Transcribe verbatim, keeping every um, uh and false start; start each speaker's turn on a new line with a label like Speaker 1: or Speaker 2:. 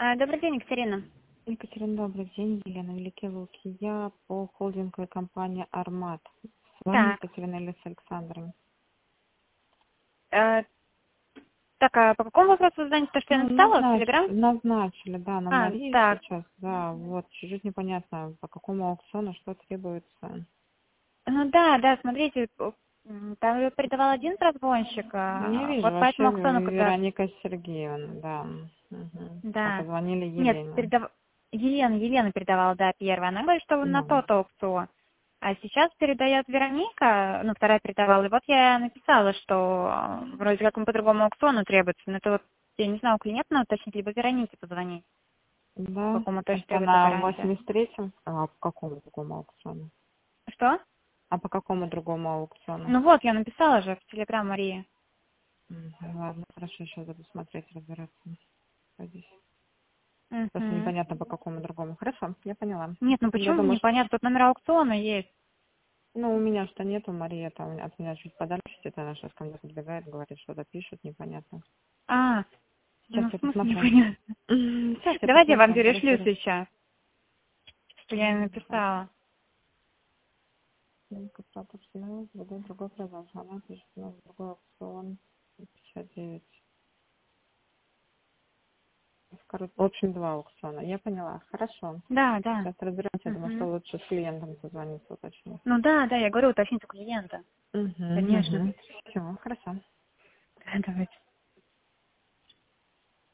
Speaker 1: А, Добрый день, Екатерина.
Speaker 2: Екатерина, добрый день. Елена, Великие Луки. Я по холдинговой компании «Армат». С вами
Speaker 1: Так,
Speaker 2: Екатерина или с Александром?
Speaker 1: э, так, а по какому вопросу вы звоните? То, что я
Speaker 2: Ну,
Speaker 1: написала в
Speaker 2: назнач-
Speaker 1: Телеграм?
Speaker 2: назначили, да, на
Speaker 1: А,
Speaker 2: Марии
Speaker 1: так,
Speaker 2: сейчас, да, вот, чуть-чуть непонятно, по какому аукциону, что требуется.
Speaker 1: ну да, да, смотрите, п- м, там ее передавал один прогонщик,
Speaker 2: Не
Speaker 1: а,
Speaker 2: вижу
Speaker 1: вот по
Speaker 2: вообще
Speaker 1: этому аукциону, когда,
Speaker 2: Вероника Сергеевна, да. Мгм. А
Speaker 1: да,
Speaker 2: позвонили
Speaker 1: нет,
Speaker 2: Елене.
Speaker 1: передав... Елена, Елена передавала, да, первая, она говорит, что на
Speaker 2: Ну,
Speaker 1: тот аукцион. А сейчас передает Вероника, ну, вторая передавала, и вот я написала, что э, вроде как он по другому аукциону требуется, но это вот, я не знаю, у клиента надо уточнить, либо Веронике позвонить, по
Speaker 2: да,
Speaker 1: какому точно
Speaker 2: это
Speaker 1: требуется
Speaker 2: на
Speaker 1: гарантия.
Speaker 2: восемьдесят третьем? А по какому другому аукциону?
Speaker 1: Что?
Speaker 2: А по какому другому аукциону?
Speaker 1: Ну вот, я написала же в Телеграм Марии.
Speaker 2: Мгм. Ладно, хорошо, сейчас буду смотреть, разбираться. Пойдись. Просто
Speaker 1: Мгм.
Speaker 2: непонятно по какому другому. Хорошо, я поняла.
Speaker 1: Нет, ну
Speaker 2: Я
Speaker 1: почему
Speaker 2: думаю, что...
Speaker 1: непонятно, тут номера аукциона есть.
Speaker 2: Ну, у меня что нету, Мария там от меня чуть подальше, где-то она сейчас ко мне подбегает, говорит, что-то пишет, непонятно.
Speaker 1: А,
Speaker 2: Сейчас
Speaker 1: ну в
Speaker 2: я
Speaker 1: смысле
Speaker 2: посмотрю.
Speaker 1: непонятно.
Speaker 2: Сейчас я
Speaker 1: Давайте я вам
Speaker 2: посмотрю,
Speaker 1: перешлю
Speaker 2: разберусь.
Speaker 1: сейчас, что я ей написала.
Speaker 2: Другой другой продаж. Она пишет, ну, другой аукцион. пятьдесят девять. Короче, в общем, два аукциона. Я поняла. Хорошо.
Speaker 1: Да, да.
Speaker 2: Сейчас разберемся. Я думаю, что
Speaker 1: Мгм.
Speaker 2: лучше с клиентом созвониться, уточнить.
Speaker 1: Ну да, да, я говорю, уточните у клиента.
Speaker 2: Угу,
Speaker 1: Конечно.
Speaker 2: угу. Все, хорошо.
Speaker 1: Да, давайте.